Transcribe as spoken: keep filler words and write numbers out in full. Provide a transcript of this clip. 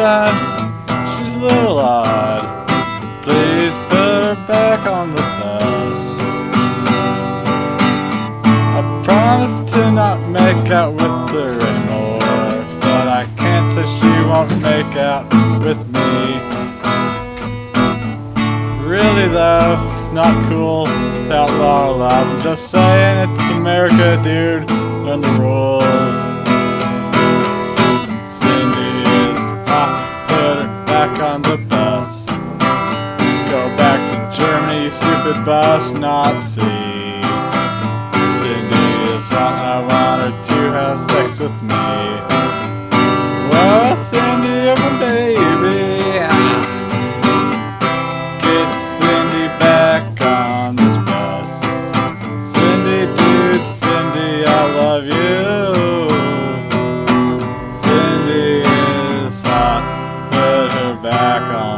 sometimes she's a little odd. Please put her back on the bus. I promise to not make out with her anymore, but I can't say she won't make out with me. Really though, it's not cool to outlaw love. I'm just saying it's America, dude. Learn the rules. Cindy is hot, put her back on the bus. Go back to Germany, you stupid bus Nazi. Cindy is hot, I want her to have sex with me. Well, Cindy, you're my baby. Get Cindy back on this bus. Cindy, dude, Cindy, I love you. Cindy is hot, put her back on